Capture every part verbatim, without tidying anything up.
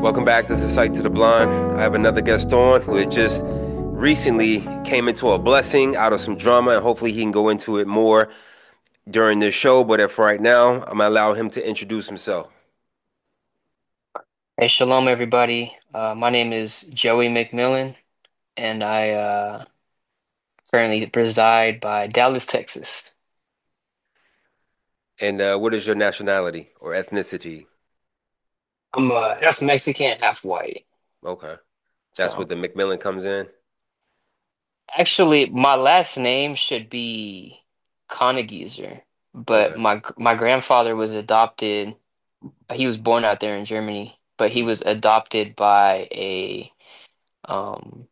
Welcome back. This is Sight to the Blind. I have another guest on who had just recently came into a blessing out of some drama, and hopefully he can go into it more during this show. But if right now, I'm gonna allow him to introduce himself. Hey, shalom, everybody. Uh, my name is Joey McMillan, and I uh, currently reside by Dallas, Texas. And uh, what is your nationality or ethnicity? I'm uh, half Mexican, half white. Okay, that's what So the McMillan comes in. actually, my last name should be Koenigiser, but Okay. my my grandfather was adopted. He was born out there in Germany, but he Mhm. was adopted by a um,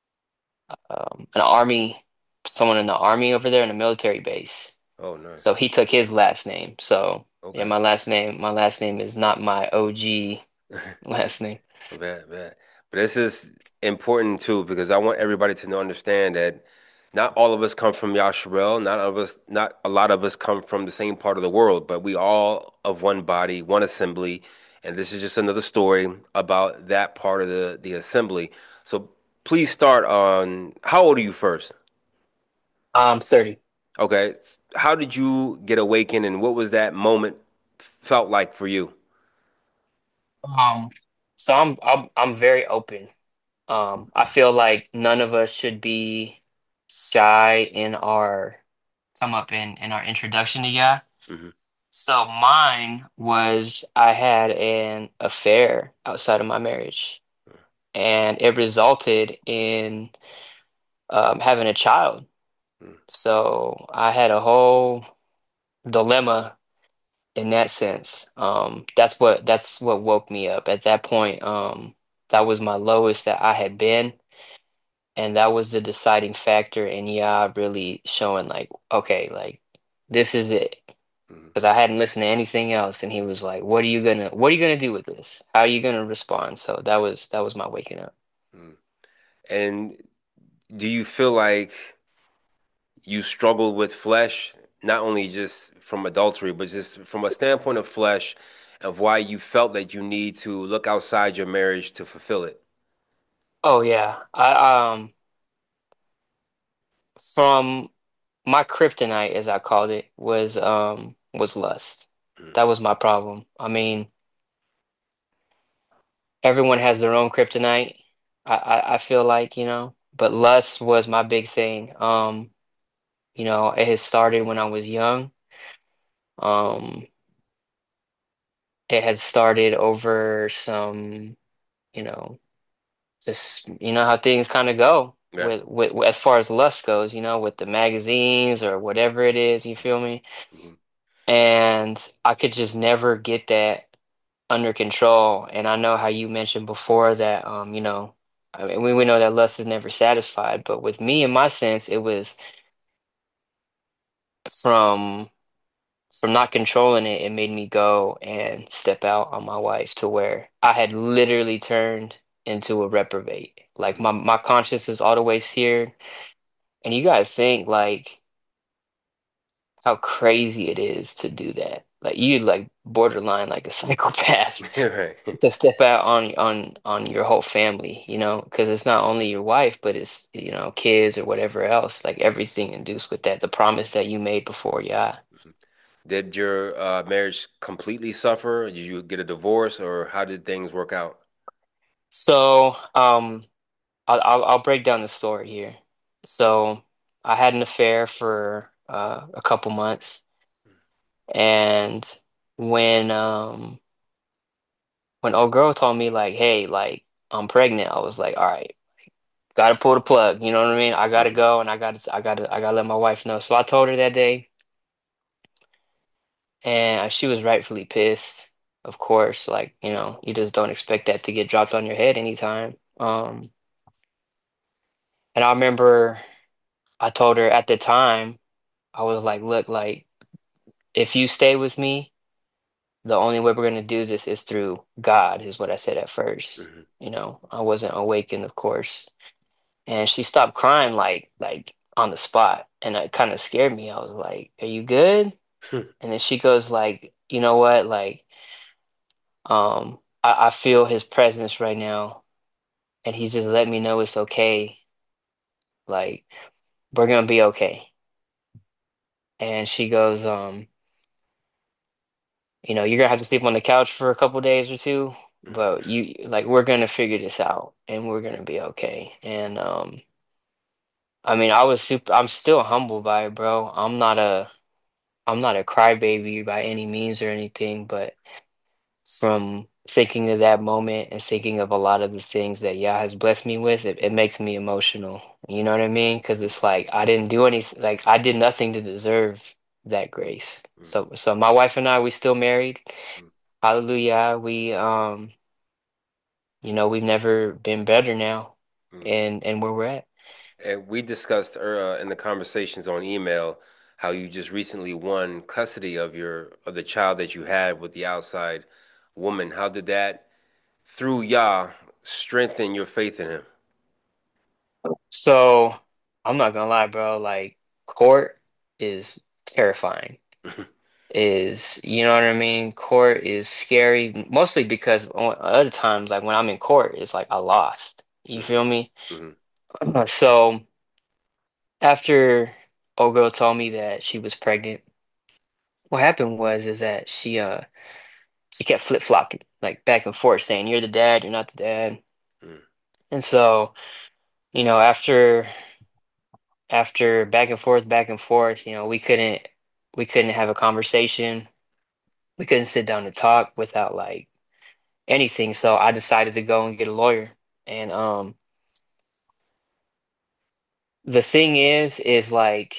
um, an army, someone in the army over there in a military base. Oh, nice. So he took his last name. So yeah, Okay. my last name, my last name is not my O G last name. Bad, bad. But this is important too because I want everybody to know, understand that not all of us come from Yasharel. Not all of us, not a lot of us come from the same part of the world, but we all of one body, one assembly, and this is just another story about that part of the the assembly. So please start on how old are you first? I'm thirty. Okay, how did you get awakened, and what was that moment felt like for you? Um, so I'm I'm I'm very open. Um, I feel like none of us should be shy in our come up in in our introduction to Yah. Hmm. So mine was I had an affair outside of my marriage, and it resulted in um, having a child. So I had a whole dilemma in that sense. Um, that's what that's what woke me up at that point. Um, that was my lowest that I had been, and that was the deciding factor. And yeah, really showing like, okay, like this is it. Hmm. Because I hadn't listened to anything else, and he was like, "What are you gonna What are you gonna do with this? How are you gonna respond?" So that was that was my waking up. Hmm. And do you feel like you struggled with flesh, not only just from adultery, but just from a standpoint of flesh, of why you felt that you need to look outside your marriage to fulfill it? Oh yeah, I um from my kryptonite, as I called it, was um was lust. Mm, That was my problem. I mean, everyone has their own kryptonite. I, I I feel like, you know, but lust was my big thing. Um, you know, it had started when I was young. Um, it had started over some, you know, just you know how things kind of go yeah. with, with with as far as lust goes, you know, with the magazines or whatever it is, you feel me? Mhm. And I could just never get that under control. And I know how you mentioned before that, um, you know, I mean, we, we know that lust is never satisfied, but with me, in my sense, it was from from not controlling it, it made me go and step out on my wife to where I had literally turned into a reprobate. Like Mhm. my my conscience is all the way seared. And you gotta think like how crazy it is to do that. Like you like borderline like a psychopath Right. to step out on on on your whole family, you know, because it's not only your wife, but it's you know kids or whatever else, like everything induced with that, the promise that you made before, yeah. Mhm. Did your uh, marriage completely suffer? Did you get a divorce, or how did things work out? So, um, I'll I'll, I'll break down the story here. So, I had an affair for uh, a couple months, and when um when old girl told me like, hey, like I'm pregnant, I was like, all right. Gotta pull the plug, you know what I mean? I gotta Mhm. go and I gotta I gotta I gotta let my wife know. So I told her that day and she was rightfully pissed. Of course, like, you know, you just don't expect that to get dropped on your head anytime. Um, and I remember I told her at the time, I was like, look, like if you stay with me, the only way we're gonna do this is through God, is what I said at first. Mhm. You know, I wasn't awakened, of course. And she stopped crying like like on the spot, and it kind of scared me. I was like, "Are you good?" Mhm. And then she goes like, "You know what? Like, um, I, I feel his presence right now, and he's just let me know it's okay. Like, we're gonna be okay. And she goes, um, you know, you're gonna have to sleep on the couch for a couple days or two, but you like we're gonna figure this out and we're gonna be okay. And um, I mean, I was super. I'm still humbled by it, bro. I'm not a I'm not a crybaby by any means or anything, but from thinking of that moment and thinking of a lot of the things that Yah has blessed me with, it, it makes me emotional. You know what I mean? Because it's like I didn't do anything, like I did nothing to deserve that grace. So, so my wife and I, we still married. Hallelujah. We, um, you know, we've never been better now, and and where we're at. And we discussed uh, in the conversations on email how you just recently won custody of your of the child that you had with the outside woman. How did that, through Yah, strengthen your faith in him? So I'm not gonna lie, bro. Like court is terrifying. Is you know what I mean? Court is scary, mostly because on other times, like when I'm in court, it's like I lost. You Hmm. feel me? Hmm. So after old girl told me that she was pregnant, what happened was is that she uh she kept flip-flopping, like back and forth, saying, "You're the dad, you're not the dad." Hmm. And so, you know, after after back and forth, back and forth, you know, we couldn't we couldn't have a conversation. We couldn't sit down and talk without like anything. So I decided to go and get a lawyer. And um the thing is is like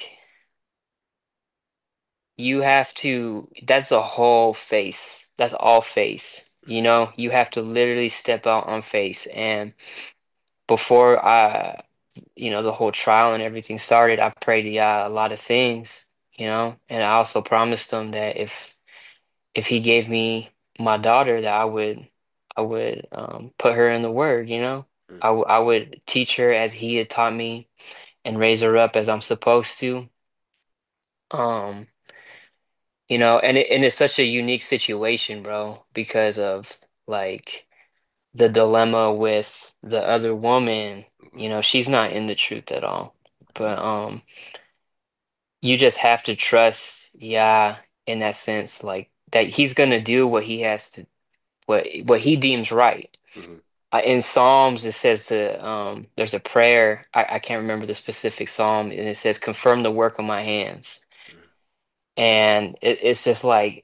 you have to that's a whole faith. That's all faith. You know, you have to literally step out on faith. And before I you know, the whole trial and everything started, I prayed to Yah a lot of things, you know, and I also promised him that if if he gave me my daughter, that I would I would um, put her in the word, you know. I, w I would teach her as he had taught me and raise her up as I'm supposed to. Um, you know, and it, and it's such a unique situation, bro, because of like the dilemma with the other woman. You know, she's not in the truth at all. But um you just have to trust, yeah, in that sense, like that he's gonna do what he has to, what what he deems right. Hmm. Uh, in Psalms, it says to um, there's a prayer. I, I can't remember the specific psalm, and it says, "Confirm the work of my hands." And it, it's just like,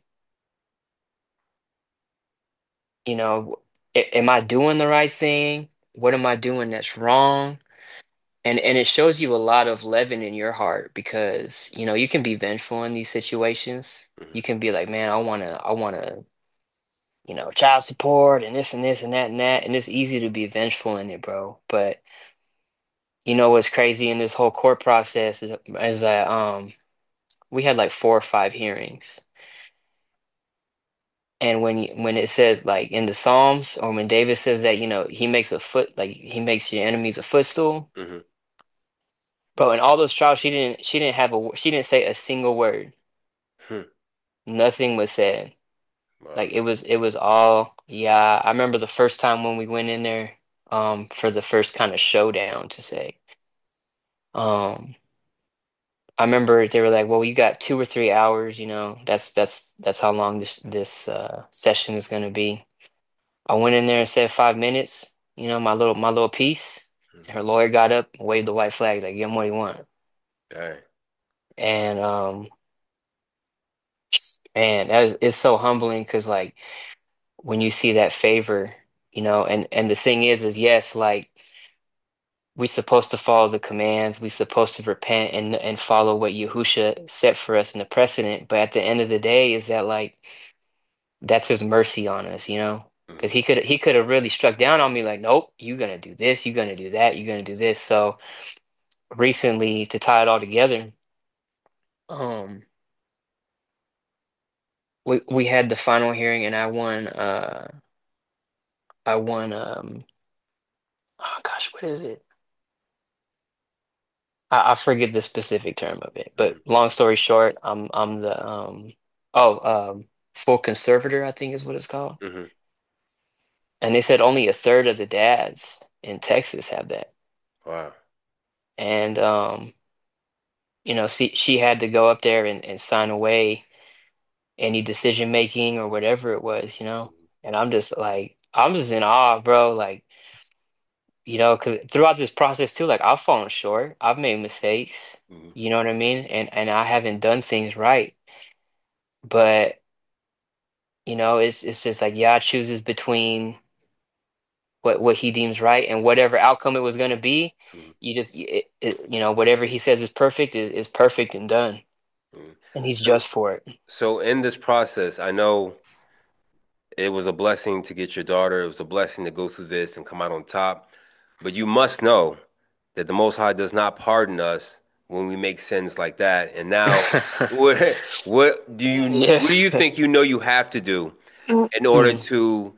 you know, a- am I doing the right thing? What am I doing that's wrong? And and it shows you a lot of leaven in your heart because, you know, you can be vengeful in these situations. Hmm. You can be like, man, I wanna, I wanna, you know, child support and this and this and that and that. And it's easy to be vengeful in it, bro. But you know what's crazy in this whole court process is, is that um we had like four or five hearings. And when you, when it says like in the Psalms or when David says that, you know, he makes a foot like he makes your enemies a footstool. Hmm. Bro, in all those trials, she didn't she didn't have a she didn't say a single word. Hmm. Nothing was said. Wow. Like it was it was all yeah. I remember the first time when we went in there um for the first kind of showdown to say. Um I remember they were like, "Well, you got two or three hours, you know. That's that's that's how long this this uh session is gonna be." I went in there and said five minutes, you know, my little my little piece. Hmm. Her lawyer got up, waved the white flag, like, "Give him what he want." Dang. And um, man, that is it's so humbling because like when you see that favor, you know, and and the thing is, is yes, like we supposed to follow the commands, we supposed to repent and and follow what Yahusha set for us in the precedent. But at the end of the day, is that like that's his mercy on us, you know? Because Hmm. he could he could have really struck down on me like, nope, you're gonna do this, you're gonna do that, you're gonna do this. So recently, to tie it all together, um, we we had the final hearing, and I won. Uh, I won. Um, oh gosh, what is it? I, I forget the specific term of it, but Hmm. long story short, I'm I'm the um oh um full conservator, I think is what it's called. Hmm. And they said only a third of the dads in Texas have that. Wow. And um, you know, she she had to go up there and, and sign away any decision making or whatever it was, you know. And I'm just like, I'm just in awe, bro. Like, you know, because throughout this process too, like I've fallen short, I've made mistakes, Mm-hmm. you know what I mean? And and I haven't done things right. But, you know, it's it's just like Yah chooses between what what he deems right and whatever outcome it was going to be. Mm-hmm. You just, it, it, you know, whatever he says is perfect is, is perfect and done. Mm-hmm. And he's So, just for it. so in this process, I know it was a blessing to get your daughter. It was a blessing to go through this and come out on top. But you must know that the Most High does not pardon us when we make sins like that. And now, what what do you Yeah. what do you think you know you have to do in order to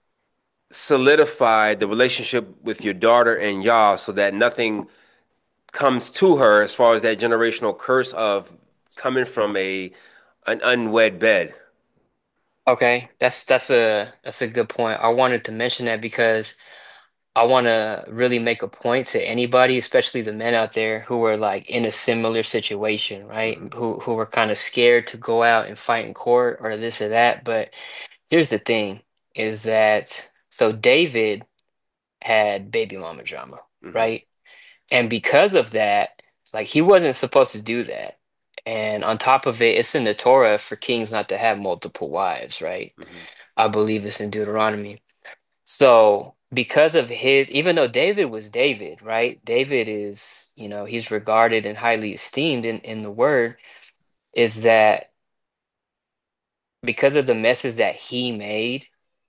solidify the relationship with your daughter and Yah so that nothing comes to her as far as that generational curse of coming from a an unwed bed? Okay, that's that's a that's a good point. I wanted to mention that because I want to really make a point to anybody, especially the men out there who are like in a similar situation, right? Hmm. Who who are kind of scared to go out and fight in court or this or that. But here's the thing, is that so David had baby mama drama, Hmm. right? And because of that, like he wasn't supposed to do that. And on top of it, it's in the Torah for kings not to have multiple wives, right? Hmm. I believe it's in Deuteronomy. So, because of his, even though David was David, right? David is, you know, he's regarded and highly esteemed in, in the word, is that because of the messes that he made,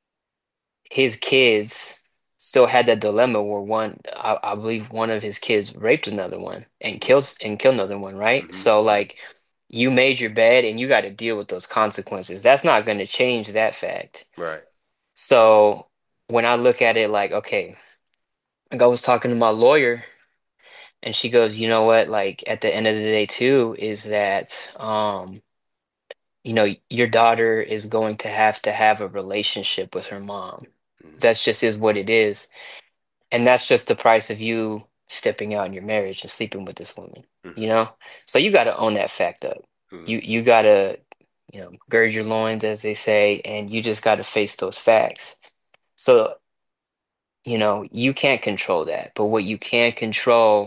his kids still had that dilemma where one, I, I believe one of his kids raped another one and Hmm. killed and killed another one, right? Hmm. So Hmm. like you made your bed and you got to deal with those consequences. That's not going to change that fact. Right. So when I look at it like, okay, like I was talking to my lawyer and she goes, you know what, like at the end of the day too, is that um, you know, your daughter is going to have to have a relationship with her mom. Hmm. That's just is what it is. And that's just the price of you stepping out in your marriage and sleeping with this woman, you Hmm. know? So you got to own that fact up. Hmm. You you got to, you know, gird your loins, as they say, and you just got to face those facts. So, you know, you can't control that, but what you can control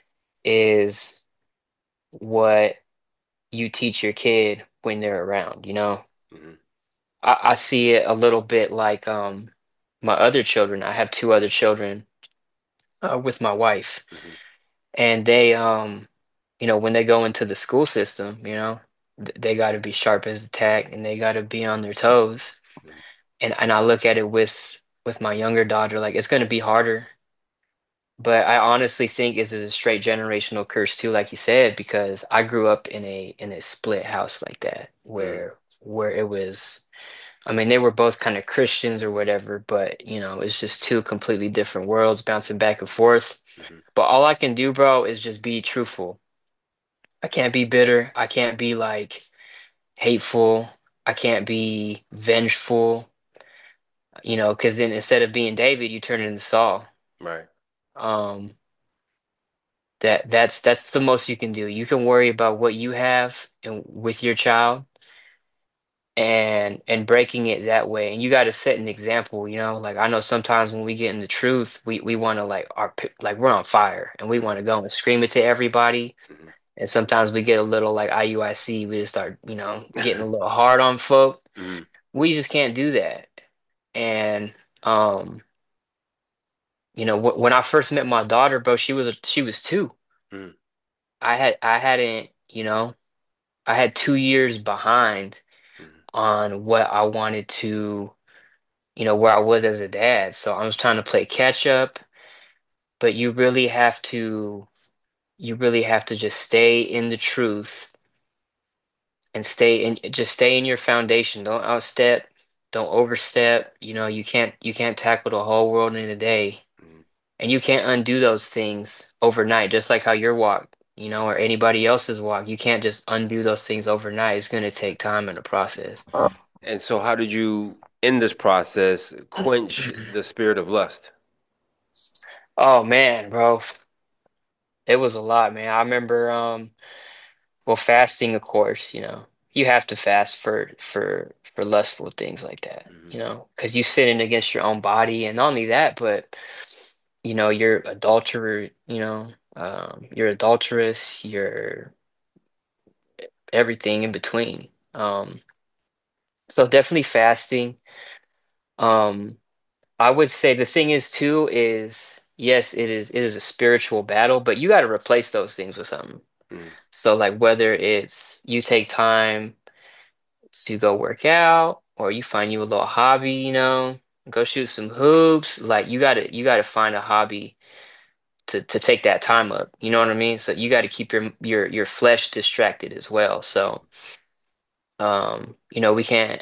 is what you teach your kid when they're around, you know? Hmm. I, I see it a little bit like um my other children. I have two other children uh, with my wife. Hmm. And they um you know when they go into the school system, you know, th- they got to be sharp as a tack and they got to be on their toes. And and I look at it with with my younger daughter like it's going to be harder, but I honestly think this is a straight generational curse too, like you said, because I grew up in a in a split house like that Hmm. where where it was, I mean, they were both kind of Christians or whatever, but you know, it's just two completely different worlds bouncing back and forth. Hmm. But all I can do, bro, is just be truthful. I can't be bitter. I can't be like hateful. I can't be vengeful, you know, because then instead of being David, you turn into Saul. Right. Um, that that's that's the most you can do. You can worry about what you have and with your child and and breaking it that way. And you got to set an example, you know? Like I know sometimes when we get in the truth, we we want to like our pi- like we're on fire and we Hmm. want to go and scream it to everybody. Hmm. And sometimes we get a little like I U I C, we just start, you know, getting a little hard on folk. Hmm. We just can't do that. And um, you know, wh when I first met my daughter, bro, she was a, she was two. Hmm. I had I hadn't, you know, I had two years behind Hmm. on what I wanted to, you know, where I was as a dad. So I was trying to play catch up, but you really have to you really have to just stay in the truth and stay in just stay in your foundation. Don't outstep, don't overstep. You know, you can't you can't tackle the whole world in a day. Hmm. And you can't undo those things overnight, just like how your walk, you know, or anybody else's walk. You can't just undo those things overnight. It's going to take time in the process. And so, how did you in this process quench the spirit of lust? Oh man, bro, it was a lot, man. I remember, um, well, fasting, of course, you know, you have to fast for for for lustful things like that, Hmm. you know, because you sinning against your own body, and not only that, but you know, you're adulterer, you know, um, you're adulterous, you're everything in between. Um, so definitely fasting. Um, I would say the thing is too is yes, it is it is a spiritual battle, but you got to replace those things with something. Hmm. So like whether it's you take time to go work out or you find you a little hobby, you know, go shoot some hoops, like you got to you got to find a hobby to to take that time up. You know what I mean? So you got to keep your your your flesh distracted as well. So um, you know, we can't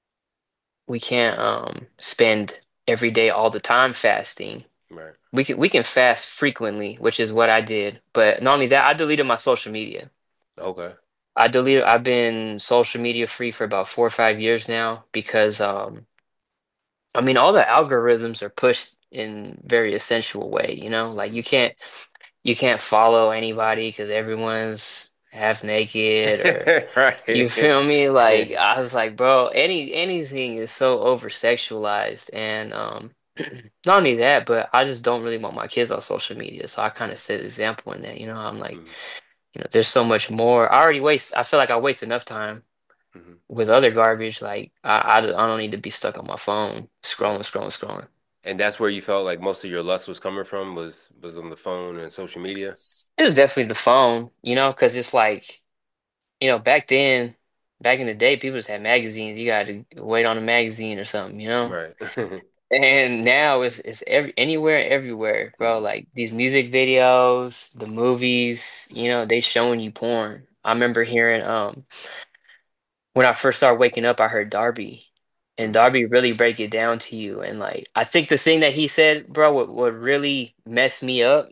we can't um spend every day all the time fasting. Right. We can we can fast frequently, which is what I did. But not only that, I deleted my social media. Okay. I deleted I've been social media free for about four or five years now because um I mean all the algorithms are pushed in very essential way, you know? Like Hmm. you can't you can't follow anybody because everyone's half naked or you Right. feel me? Like I was like, bro, any anything is so over sexualized and um not only that, but I just don't really want my kids on social media. So I kind of set an example in that, you know, I'm like, Hmm. you know, there's so much more. I already waste I feel like I waste enough time Hmm. with other garbage. Like I I, I don't need to be stuck on my phone Right. scrolling, scrolling, scrolling. And that's where you felt like most of your lust was coming from was was on the phone and social media. It was definitely the phone, you know, because it's like, you know, back then, back in the day, people just had magazines. You got to wait on a magazine or something, you know? Right. And now it's it's every anywhere, everywhere, bro. Hmm. Like these music videos, the movies, you know, they showing you porn. I remember hearing um when I first started waking up, I heard Darby. And Hmm. Darby really break it down to you. And like I think the thing that he said, bro, what what really messed me up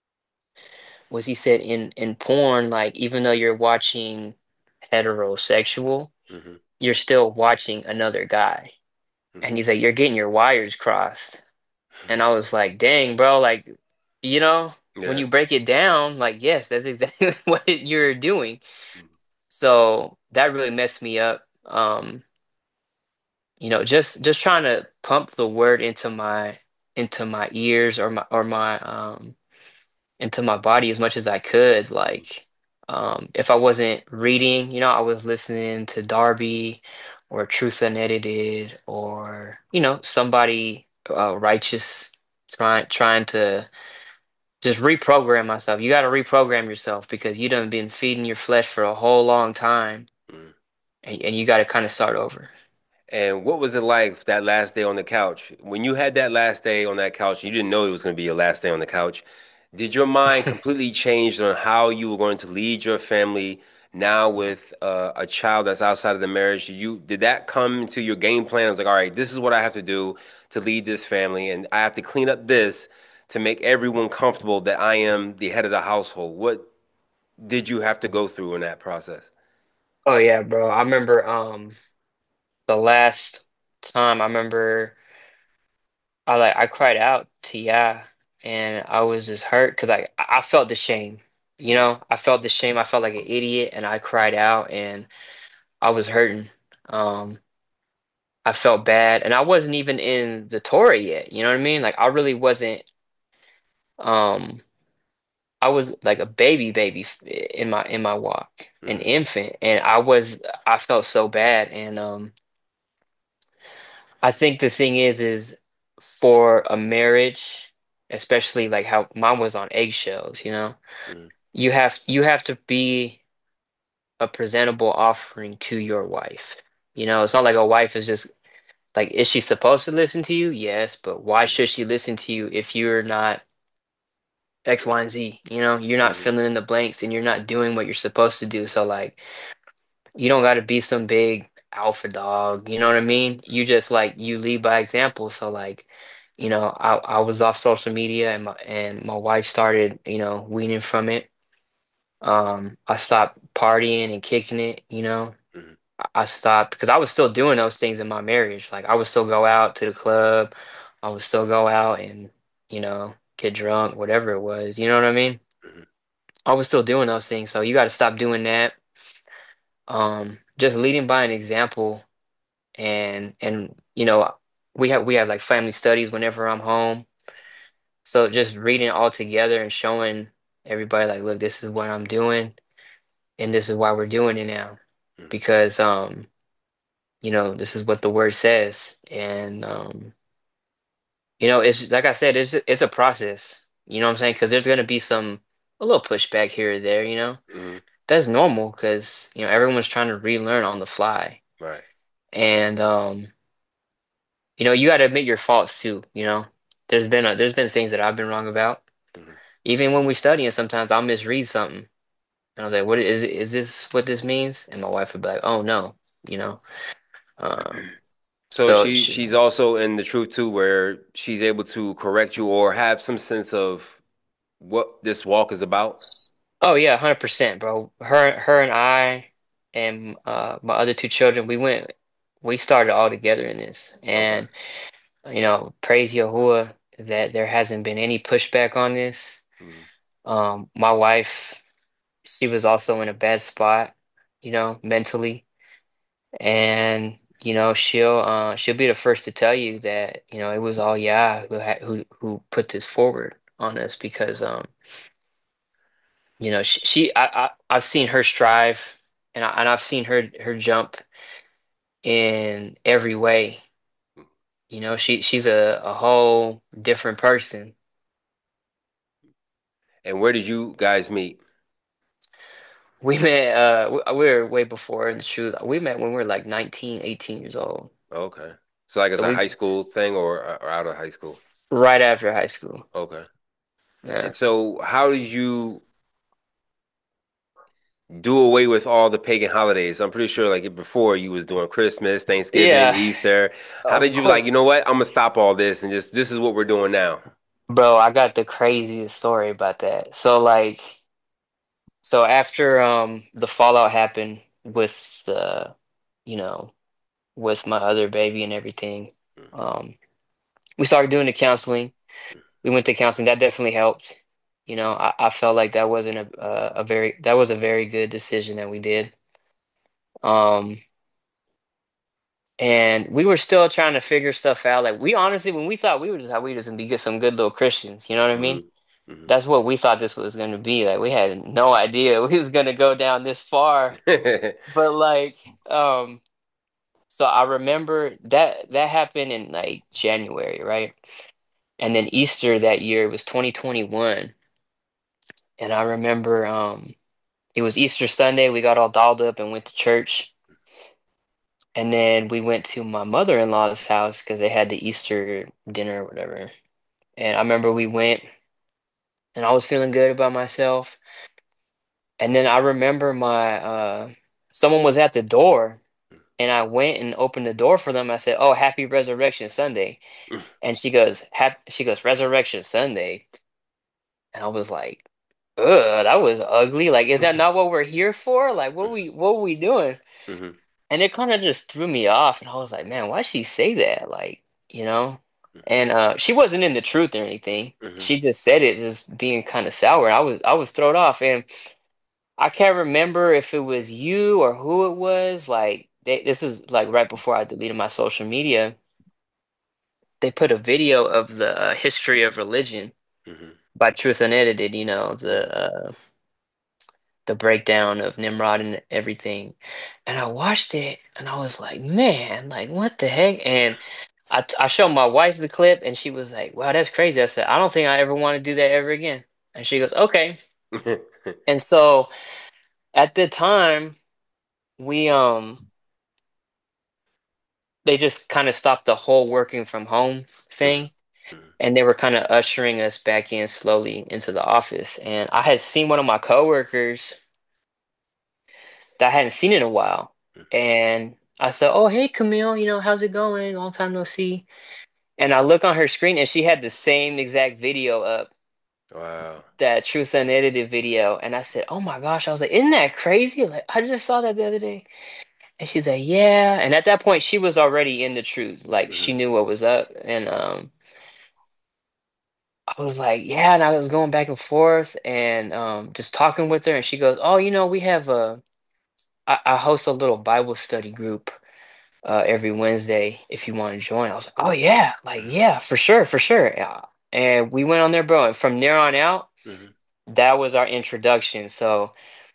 was he said in in porn, like even though you're watching heterosexual, Hmm. you're still watching another guy. And Hmm. he's like, you're getting your wires crossed. And I was like, dang, bro, like, you know, when Yeah. you break it down, like, yes, that's exactly what it- you're doing. So that really messed me up. Um, you know, just just trying to pump the word into my into my ears or my or my um into my body as much as I could. Hmm. Like, um, if I wasn't reading, you know, I was listening to Darby or Truth Unedited or, you know, somebody uh, righteous trying trying to just reprogram myself. You got to reprogram yourself because you done been feeding your flesh for a whole long time Hmm. and, and you got to kind of start over. And what was it like that last day on the couch? When you had that last day on that couch, you didn't know it was going to be your last day on the couch. Did your mind completely change on how you were going to lead your family now with uh, a child that's outside of the marriage? Did you did that come into your game plan? I was like, all right, this is what I have to do to lead this family, and I have to clean up this to make everyone comfortable that I am the head of the household. What did you have to go through in that process? Oh yeah, bro. I remember um the last time I remember I like I cried out to Yah and I was just hurt because I I felt the shame. You Mm, know, I felt the shame. I felt like an idiot and I cried out and I was hurting. Um I felt bad and I wasn't even in the Torah yet. You know what I mean? Like I really wasn't um I was like a baby baby f- in my in my walk, an mm, infant and I was I felt so bad and um I think the thing is, is for a marriage, especially like how mine was on eggshells, you know, mm, you have you have to be a presentable offering to your wife. You know, it's not like a wife is just like, is she supposed to listen to you? Yes, but why mm, should she listen to you if you're not X, Y, and Z? You know, you're not mm, filling in the blanks and you're not doing what you're supposed to do. So like you don't got to be some big alpha dog, you know what I mean? You mm, just like you lead by example. So like, you know, I I was off social media and my and my wife started, you know, weaning from it. Um, I stopped partying and kicking it, you know. mm. I stopped because I was still doing those things in my marriage. Like I would still go out to the club, I would still go out and, you know, get drunk, whatever it was. You know what I mean? Hmm. I was still doing those things, so you got to stop doing that. Um, just leading by an example, and and you know, we have we have like family studies whenever I'm home. So just reading it all together and showing everybody like, look, this is what I'm doing, and this is why we're doing it now, Hmm. because um, you know, this is what the word says, and um. You know, it's like I said, it's it's a process. You know what I'm saying? Because there's gonna be some a little pushback here or there. You know, Hmm. that's normal because you know everyone's trying to relearn on the fly, Right. and um, you know, you got to admit your faults too. You know, there's been a, there's been things that I've been wrong about. Hmm. Even when we studying, sometimes I'll misread something, and I was like, "What is it? Is this what this means?" And my wife would be like, "Oh no," you know. Um, So so she she, she's also in the truth too, where she's able to correct you or have some sense of what this walk is about. oh yeah, one hundred percent, bro. Her her and I and uh my other two children, we went we started all together in this. Okay. And you know, praise Yahuwah that there hasn't been any pushback on this. Hmm. Um my wife, she was also in a bad spot, you know, mentally. And you know, she'll uh she'll be the first to tell you that, you know, it was all Yah who had who who put this forward on us because um you know, she, she I, I I've seen her strive, and I, and I've seen her her jump in every way. You know, she she's a, a whole different person. And where did you guys meet? We met uh we, we were way before in the truth. We met when we were like nineteen, eighteen years old. Okay. So like it's So a we high school thing or or out of high school. right after high school. Okay. Yeah. And so how did you do away with all the pagan holidays? I'm pretty sure like before you was doing Christmas, Thanksgiving, Yeah, Easter. How of did you like, you course. know what? I'm gonna stop all this and just this is what we're doing now. Bro, I got the craziest story about that. So like so after um the fallout happened with the you know with my other baby and everything. Um, we started doing the counseling. We went to counseling. That definitely helped. You know, I, I felt like that wasn't a, a a very that was a very good decision that we did. Um, and we were still trying to figure stuff out. Like we honestly, when we thought we were just how we just gonna be good, some good little Christians. You know what I mean? Hmm. Hmm. That's what we thought this was gonna be. Like we had no idea we was gonna go down this far. But like, um, so I remember that that happened in like January, right? And then Easter that year it was twenty twenty-one. And I remember um it was Easter Sunday. We got all dolled up and went to church. And then we went to my mother-in-law's house because they had the Easter dinner or whatever. And I remember we went and I was feeling good about myself. And then I remember my uh someone was at the door and I went and opened the door for them. I said, "Oh, happy Resurrection Sunday." And she goes, "Hap she goes, Resurrection Sunday." And I was like, ugh, that was ugly. Like, is that not what we're here for? Like, what we what we doing? Hmm. And it kind of just threw me off. And I was like, man, why'd she say that? Like, you know? And uh, she wasn't in the truth or anything. Hmm. She just said it just being kind of sour. I was I was thrown off, and I can't remember if it was you or who it was. Like, they, this is like right before I deleted my social media. They put a video of the uh, history of religion Hmm. by Truth Unedited. You know, Yeah. the uh, the breakdown of Nimrod and everything. And I watched it and I was like, man, like what the heck? And I, I showed my wife the clip and she was like, wow, that's crazy. I said, I don't think I ever want to do that ever again. And she goes, okay. And so at the time, we, um, they just kind of stopped the whole working from home Hmm. thing. And they were kind of ushering us back in slowly into the office. And I had seen one of my coworkers that I hadn't seen in a while. And I said, "Oh, hey, Camille, you know, how's it going? Long time no see." And I look on her screen and she had the same exact video up, Wow. that Truth Unedited video. And I said, "Oh my gosh." I was like, "Isn't that crazy?" I was like, "I just saw that the other day." And she's like, yeah. And at that point, she was already in the truth. Like Hmm. she knew what was up. And um, I was like, yeah. And I was going back and forth and um, just talking with her. And she goes, oh, you know, we have a, I, I host a little Bible study group uh, every Wednesday if you want to join. I was like, oh yeah, like yeah, for sure, for sure. Yeah. And we went on there, bro. And from there on out, Hmm. that was our introduction. So.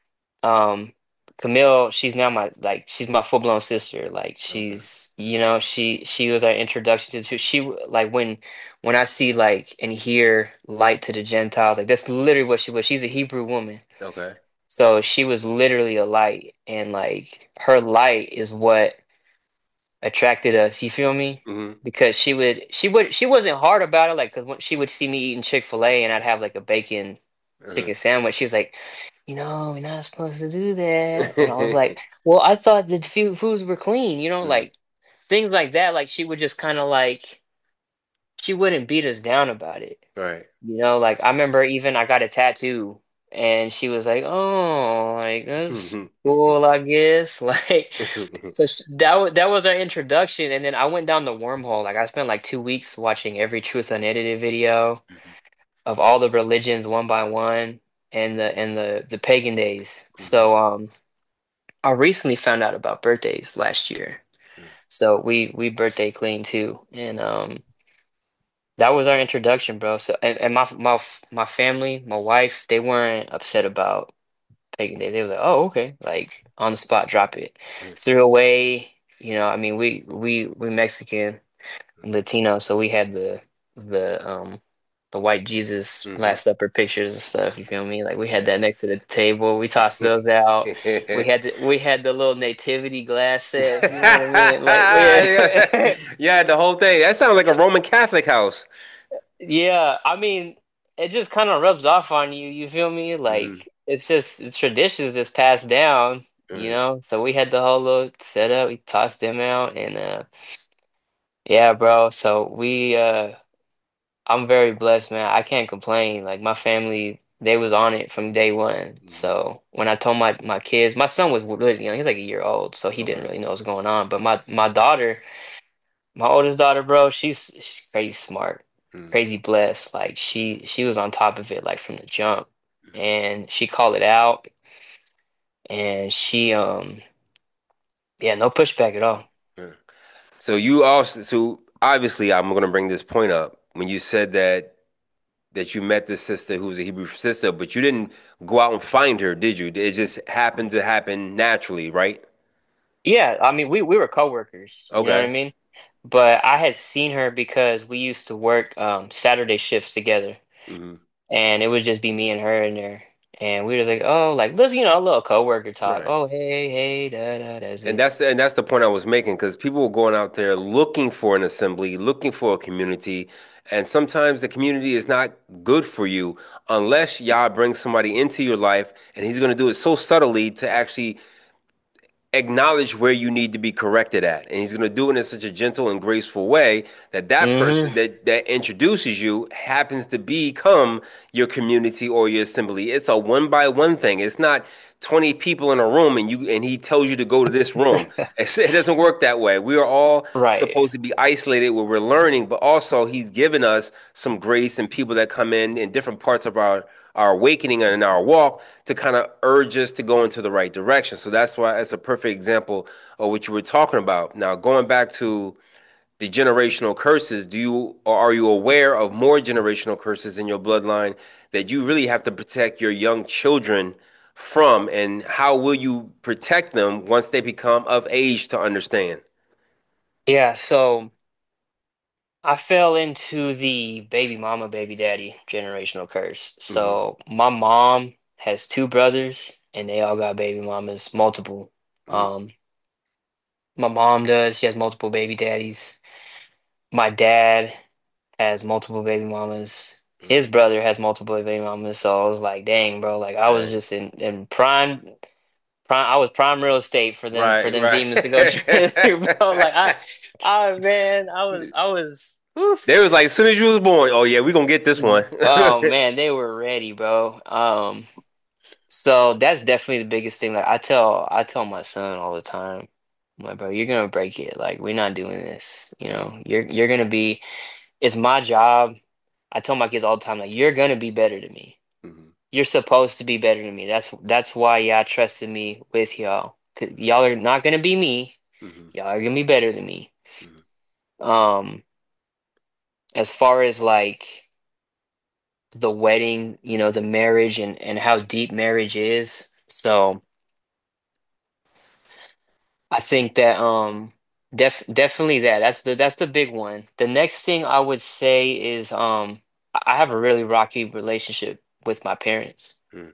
Um, Camille, she's now my like she's my full blown sister. Like Okay. she's you know she she was our introduction to she like when when I see like and hear light to the Gentiles, like that's literally what she was. She's a Hebrew woman, Okay. so she was literally a light, and like her light is what attracted us. You feel me? Hmm. Because she would she would she wasn't hard about it. Like because when she would see me eating Chick-fil-A and I'd have like a bacon Hmm. chicken sandwich, she was like, you know, we're not supposed to do that. And I was like, well, I thought the fu- foods were clean, you know, Hmm. like things like that. Like she would just kind of like, she wouldn't beat us down about it. Right. You know, like I remember even I got a tattoo and she was like, oh, like that's cool, I guess. Like, so sh that, wa- that was our introduction. And then I went down the wormhole. Like I spent like two weeks watching every Truth Unedited video of all the religions one by one and the and the the pagan days. Hmm. So um I recently found out about birthdays last year. So we we birthday clean too. And um that was our introduction, bro. So and, and my my my family, my wife, they weren't upset about pagan days. They were like, "Oh, okay." Like on the spot drop it. Threw away, you know, I mean, we we we Mexican. Latino, so we had the the um the white Jesus Hmm. Last Supper pictures and stuff. You feel me? Like we had that next to the table. We tossed those out. We Yeah. had the, we had the little nativity glass sets. You know what I mean? Like yeah, Yeah, the whole thing. That sounds like a Roman Catholic house. yeah. I mean, it just kind of rubs off on you. You feel me? Hmm. Like it's just it's traditions that's passed down. You Right. know, so we had the whole little setup. We tossed them out, and uh, yeah, bro. So we uh. I'm very blessed, man. I can't complain. Like my family, they was on it from day one. Hmm. So when I told my my kids, my son was really young. He's like a year old, so he didn't Okay. really know what's going on. But my my daughter, my oldest daughter, bro, she's she's crazy smart, Hmm. crazy blessed. Like she she was on top of it like from the jump, Hmm. and she called it out, and she um yeah, no pushback at all. Yeah. So you also, so obviously, I'm going to bring this point up when you said that that you met this sister who was a Hebrew sister, but you didn't go out and find her, did you? It just happened to happen naturally, right? Yeah, I mean we we were coworkers, you know what I Okay. mean? But I had seen her because we used to work um Saturday shifts together. Hmm. And it would just be me and her in there. And we were like, oh, like let's you know, a little coworker talk. Right. Oh, hey, hey, da da, that's And it. that's the, and that's the point I was making because people were going out there looking for an assembly, looking for a community, and sometimes the community is not good for you unless Yah brings somebody into your life, and He's going to do it so subtly to actually acknowledge where you need to be corrected at, and he's going to do it in such a gentle and graceful way that that person Mm-hmm. that that introduces you happens to become your community or your assembly. It's a one by one thing. It's not twenty people in a room and you and he tells you to go to this room. It's, it doesn't work that way. We are all Right. supposed to be isolated where we're learning, but also he's given us some grace and people that come in in different parts of our our awakening and our walk to kind of urge us to go into the right direction. So that's why it's a perfect example of what you were talking about. Now, going back to the generational curses, do you or are you aware of more generational curses in your bloodline that you really have to protect your young children from? And how will you protect them once they become of age to understand? Yeah, so I fell into the baby mama, baby daddy generational curse. Hmm. So my mom has two brothers and they all got baby mamas, multiple. Hmm. Um, my mom does, she has multiple baby daddies. My dad has multiple baby mamas. His Hmm. brother has multiple baby mamas. So I was like, dang, bro, like I was Right. just in, in prime prime I was prime real estate for them for Right. them demons to go through, bro. Like I I man, I was I was whew. They was like, as soon as you was born, oh yeah, we gonna get this one. Oh man, they were ready, bro. Um so that's definitely the biggest thing. Like I tell I tell my son all the time. I'm like, bro, you're gonna break it. Like, we're not doing this. You Mm-hmm. know, you're you're gonna be. It's my job. I tell my kids all the time, like, you're gonna be better than me. Mm-hmm. You're supposed to be better than me. That's that's why y'all trusted me with y'all. 'Cause y'all are not gonna be me. Mm-hmm. Y'all are gonna be better than me. Mm-hmm. Um, as far as like the wedding, you know, the marriage and and how deep marriage is. So I think that um def definitely that. That's the that's the big one. The next thing I would say is um I I have a really rocky relationship with my parents. Mm-hmm.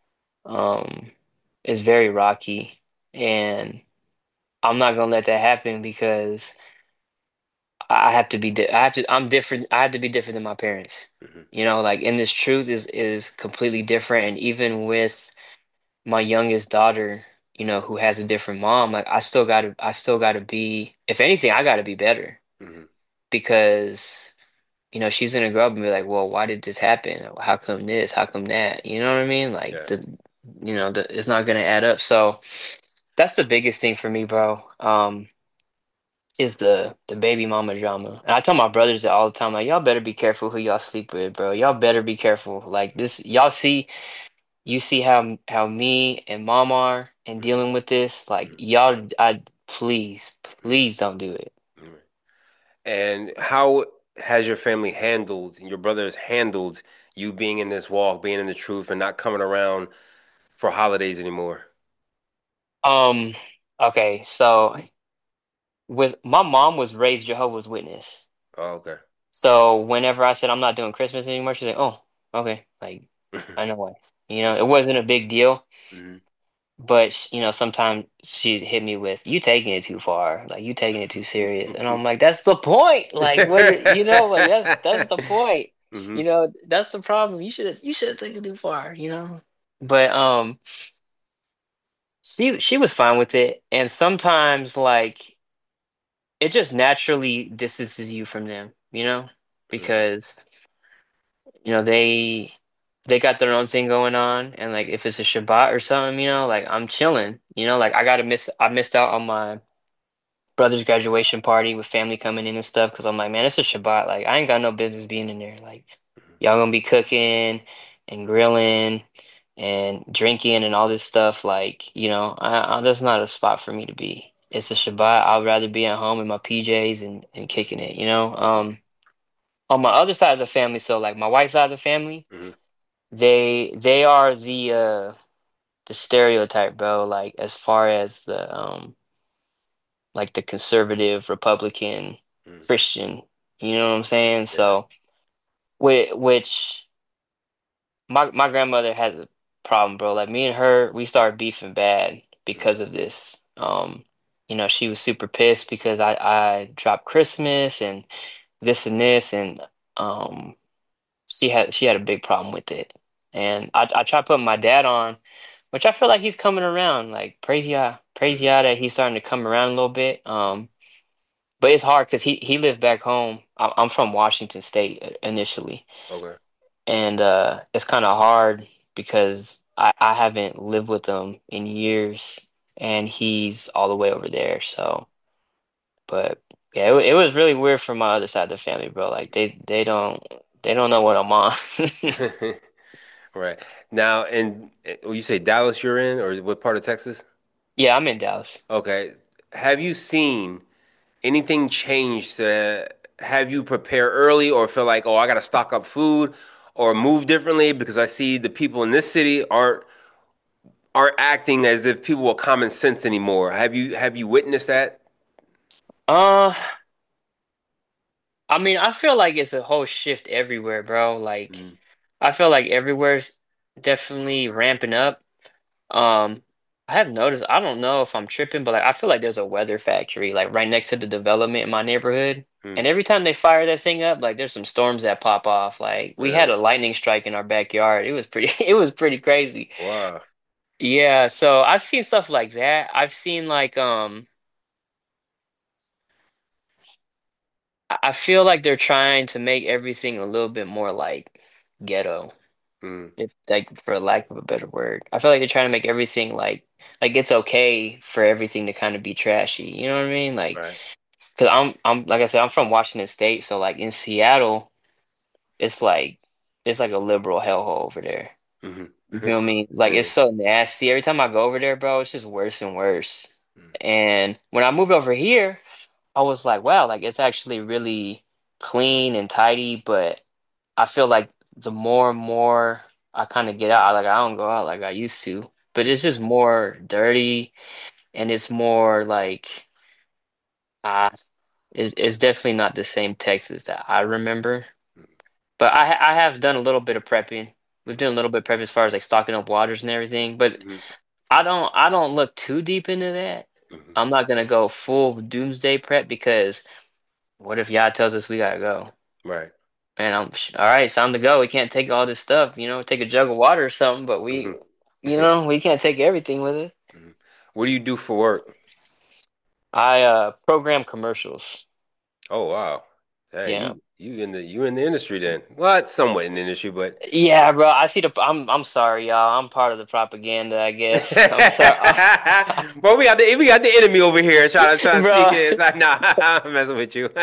Um it's very rocky, and I'm not gonna let that happen because I I have to be di I have to I'm different. I have to be different than my parents. Mm-hmm. You know, like, and this truth is is completely different. And even with my youngest daughter, you know, who has a different mom, like, I still gotta I still gotta be, if anything, I gotta be better Mm-hmm. because, you know, she's gonna grow up and be like, well, why did this happen? How come this? How come that? You know what I mean? Like, Yeah. the you know, the it's not gonna add up. So that's the biggest thing for me, bro. Um, is the the baby mama drama. And I tell my brothers that all the time, like, y'all better be careful who y'all sleep with, bro. Y'all better be careful. Like, this, y'all see. You see how how me and mom are and Mm-hmm. dealing with this. Like, Mm-hmm. y'all, I please, Mm-hmm. please don't do it. Mm-hmm. And how has your family handled, your brothers handled you being in this walk, being in the truth, and not coming around for holidays anymore? Um, okay, so with my mom was raised Jehovah's Witness. Oh, okay. So whenever I said I'm not doing Christmas anymore, she's like, "Oh, okay." Like, I know why. You know, it wasn't a big deal. Mm-hmm. But sh- you know, sometimes she'd hit me with, "You taking it too far, like, you taking it too serious," and I'm like, "That's the point. Like, what it- you know, like, that's that's the point. Mm-hmm. You know, that's the problem. You should have you should have taken it too far. You know." But um, she she was fine with it, and sometimes, like, it just naturally distances you from them. You know, Mm-hmm. because you know they they got their own thing going on, and, like, if it's a Shabbat or something, you know, like, I'm chilling. You know, like, I gotta miss I missed out on my brother's graduation party with family coming in and stuff because I'm like, man, it's a Shabbat. Like, I ain't got no business being in there. Like, y'all gonna be cooking and grilling and drinking and all this stuff. Like, you know, I, I, that's not a spot for me to be. It's a Shabbat. I'd rather be at home in my P Js and, and kicking it, you know? Mm-hmm. Um, on my other side of the family, so, like, my wife's side of the family, Mm-hmm. they they are the uh the stereotype, bro. Like, as far as the um like the conservative Republican Mm-hmm. Christian. You know what I'm saying? Yeah. So, which which my my grandmother has a problem, bro. Like, me and her, we started beefing bad Mm-hmm. because of this. Um, you know, she was super pissed because I I dropped Christmas and this and this, and um she had she had a big problem with it. And I I tried putting my dad on, which I feel like he's coming around. Like, praise Yah, praise Mm-hmm. Yah that he's starting to come around a little bit. Um, But it's hard because he he lived back home. I- I'm from Washington State uh, initially, Okay. and uh, it's kind of hard because I I haven't lived with him in years, and he's all the way over there. So, but yeah, it, wa- it was really weird for my other side of the family, bro. Like, they they don't they don't know what I'm on. Right. Now, and when you say Dallas, you're in, or what part of Texas? Yeah, I'm in Dallas. Okay. Have you seen anything change to have you prepare early or feel like, oh, I got to stock up food or move differently because I see the people in this city aren't aren't acting as if people with common sense anymore. Have you have you witnessed that? Uh, I mean, I feel like it's a whole shift everywhere, bro. Like, Mm, I feel like everywhere's definitely ramping up. Um, I have noticed, I don't know if I'm tripping, but, like, I feel like there's a weather factory like right next to the development in my neighborhood. mm, And every time they fire that thing up, like, there's some storms that pop off. Like, we had really? a lightning strike in our backyard. It was pretty it was pretty crazy. Wow. Yeah, so I've seen stuff like that. I've seen, like, um I I feel like they're trying to make everything a little bit more like ghetto, Mm, if, like, for lack of a better word. I feel like they're trying to make everything like like it's okay for everything to kind of be trashy. You know what I mean? Like, Right. cause I'm I'm like I said, I'm from Washington State, so like in Seattle, it's like it's like a liberal hellhole over there. Hmm. You feel me? Like it's so nasty. Every time I go over there, bro, it's just worse and worse. And when I moved over here, I was like, wow, like it's actually really clean and tidy, but I feel like the more and more I kind of get out, like I don't go out like I used to, but it's just more dirty and it's more like uh it's, it's definitely not the same Texas that I remember. But I ha- I have done a little bit of prepping. We've done a little bit of prep as far as like stocking up waters and everything, but Hmm. I don't I don't look too deep into that. Hmm. I'm not gonna go full doomsday prep because what if Yah tells us we gotta go? Right. And I'm sh- all right, it's time to go. We can't take all this stuff, you know, take a jug of water or something, but we, Hmm. you know, we can't take everything with it. What do you do for work? I uh program commercials. Oh wow. Hey, Yeah. you you in the you in the industry then? Well, somewhat in the industry, but Yeah, bro. I see the I'm I'm sorry, y'all. I'm part of the propaganda, I guess. I'm sorry. well, we got the we got the enemy over here trying to try to sneak Bro. in. It's like, nah, I'm messing with you.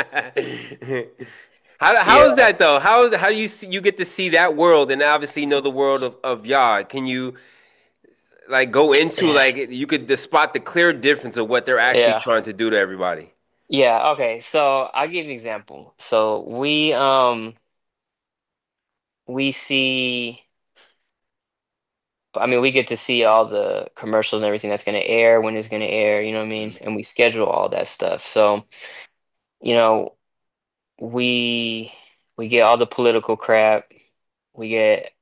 How how is Yeah. that though? How is how do you see, you get to see that world and obviously know the world of of Yah? Can you like go into like you could the spot the clear difference of what they're actually Yeah. trying to do to everybody? Yeah, okay. So I'll give you an example. So we um we see I mean we get to see all the commercials and everything that's gonna air, when it's gonna air, you know what I mean? Mm, And we schedule all that stuff. So, you know, we we get all the political crap. We get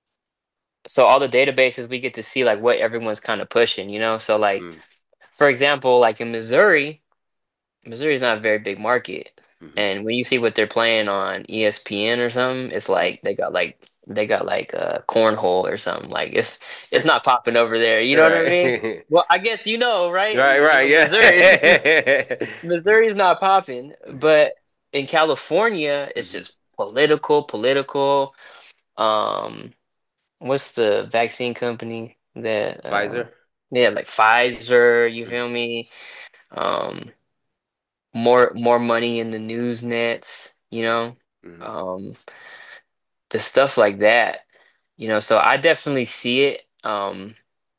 so all the databases we get to see like what everyone's kind of pushing, you know? So like mm, for example, like in Missouri, Missouri is not a very big market. mhm. And when you see what they're playing on E S P N or something, it's like they got like they got like a cornhole or something. Like it's it's not popping over there. You know what I mean? Right. Well, I guess you know, right? Right, You right, know, Missouri yeah. Missouri's not popping, but in California, it's Mhm. just political, political. Um, what's the vaccine company that uh Pfizer? yeah, like Pfizer, you feel Mhm. me? Um, more more money in the news nets, you know? Mhm. Um, the stuff like that, you know, so I definitely see it. Um,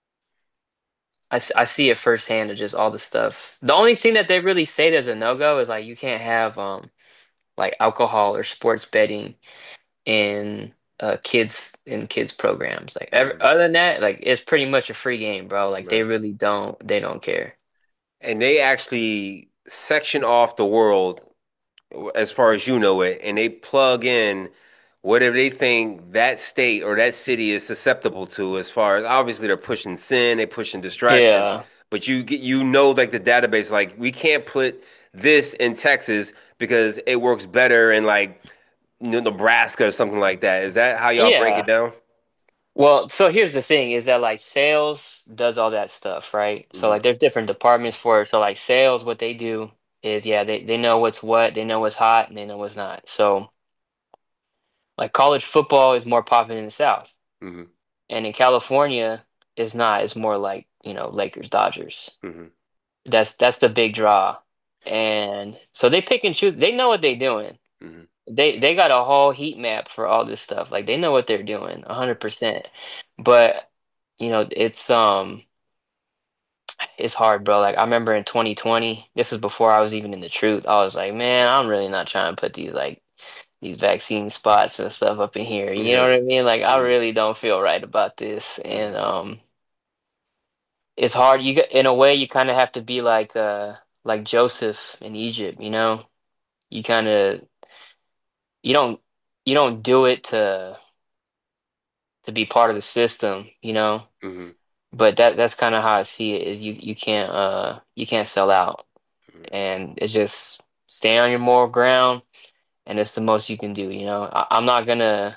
I, s- I see it firsthand of just all the stuff. The only thing that they really say there's a no-go is like you can't have um like alcohol or sports betting in uh kids in kids programs. Like ever, Mhm. other than that, like it's pretty much a free game, bro. Like they Right. really don't they don't care. And they actually section off the world as far as you know it, and they plug in whatever they think that state or that city is susceptible to as far as obviously they're pushing sin, they're pushing distraction, Yeah. but you get you know like the database, like we can't put this in Texas because it works better in like Nebraska or something like that. Is that how y'all break it Yeah. down? Well, so here's the thing is that like sales does all that stuff, right? So Hmm. like there's different departments for it. So like sales, what they do is yeah, they, they know what's what, they know what's hot, and they know what's not. So like college football is more popular in the South. Hmm. And in California, it's not. It's more like, you know, Lakers, Dodgers. Hmm. That's that's the big draw. And so they pick and choose. They know what they're doing. Hmm. They they got a whole heat map for all this stuff. Like they know what they're doing, a hundred percent. But you know, it's um it's hard, bro. Like I remember in twenty twenty, this was before I was even in the truth. I was like, man, I'm really not trying to put these like these vaccine spots and stuff up in here. You know Yeah. what I mean? Like I Hmm. really don't feel right about this. And Hmm. um it's hard. You get in a way you kind of have to be like uh like Joseph in Egypt, you know? You kind of you don't you don't do it to to be part of the system, you know? Hmm. But that that's kind of how I see it is you you can't uh you can't sell out and it's just stay on your moral ground and it's the most you can do, you know? I, I'm not gonna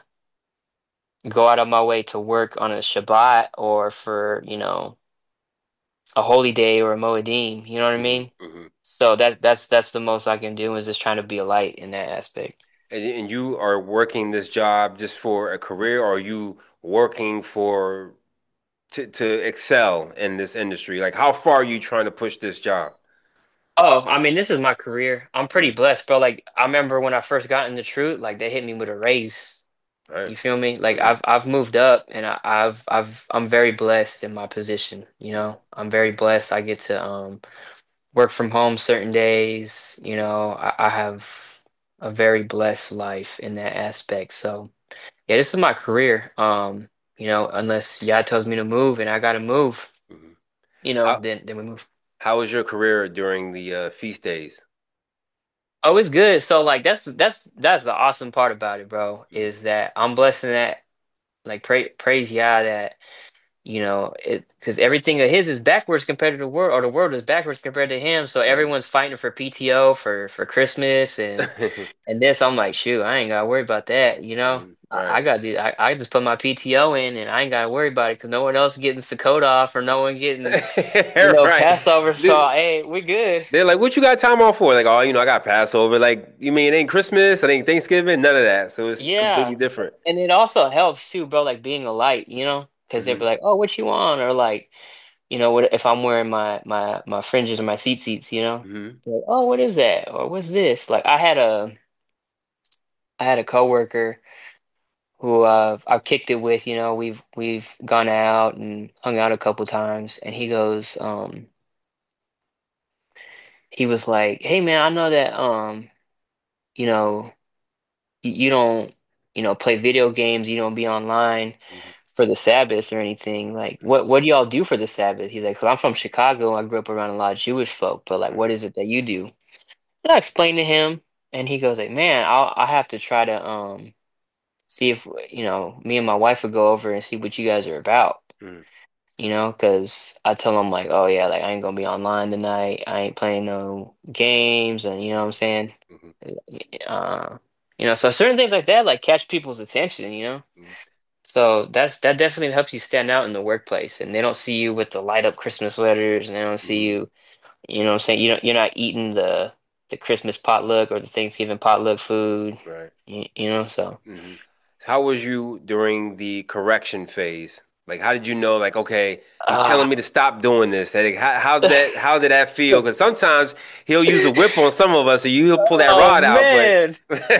go out of my way to work on a Shabbat or for, you know, a holy day or a Moedim, you know what I Hmm. mean? Hmm. So that that's that's the most I can do is just trying to be a light in that aspect. And, and you are working this job just for a career, or are you working for to to excel in this industry? Like, how far are you trying to push this job? Oh, I mean, this is my career. I'm pretty Mm, blessed, bro. Like, I remember when I first got in the truth, like they hit me with a raise. right. You feel me? Like Mm, I've I've moved up and I, I've I've I'm very blessed in my position, you mm, know. I'm very blessed. I get to um work from home certain days, you know. I, I have a very blessed life in that aspect. So, yeah, this is my career. Um, you know, unless Yah tells me to move and I gotta move, mm. you know, How then then we move. how was your career during the uh, feast days? Oh, it's good. So like that's that's that's the awesome part about it, bro, Mm, is that I'm blessed in that like pray, praise Yah that you know it because everything of his is backwards compared to the world, or the world is backwards compared to him. So right. everyone's fighting for P T O for for Christmas and and this. I'm like, shoot, I ain't gotta worry about that. You know, Mm, I, right. I got the I, I just put my P T O in and I ain't gotta worry about it because no one else getting Sakota off or no one getting you know Right. Passover. So Dude, hey, we good. they're like, what you got time off for? Like, oh, you know, I got Passover. Like, you mean it ain't Christmas? It ain't Thanksgiving? None of that. So it's completely Yeah, different. and it also helps too, bro. Like being a light, you know, because they'd be Hmm. like, "Oh, what you want?" Or like, you know, what if I'm wearing my my my fringes or my seat seats, you know, Hmm. like, "Oh, what is that?" Or "What's this?" Like I had a I had a coworker who uh, I've kicked it with, you know, we've we've gone out and hung out a couple times, and he goes, um, he was like, "Hey, man, I know that um, you know." you, you don't, you know, play video games, you don't be online Hmm. for the Sabbath or anything. Like, Hmm. what what do y'all do for the Sabbath? He's like, 'cause I'm from Chicago, I grew up around a lot of Jewish folk, but like, what Hmm. is it that you do? And I explained to him, and he goes like, man, I'll I have to try to um see if you know me and my wife would go over and see what you guys are about. Hmm. You know, because I tell him like, oh yeah, like I ain't gonna be online tonight. I ain't playing no games, and you know what I'm saying. Hmm. Uh, you know, so certain things like that like catch people's attention. You know, so that's that definitely helps you stand out in the workplace, and they don't see you with the light up Christmas sweaters, and they don't see Hmm. you. You know what I'm saying? You don't, you're not eating the the Christmas potluck or the Thanksgiving potluck food. Right. You, you know, so. Hmm. How was you during the correction phase? Like, how did you know? Like, okay, he's telling Ah. me to stop doing this. Like, how, how did that? How did that feel? Because sometimes he'll use a whip on some of us, or you'll pull that Oh rod out. But man.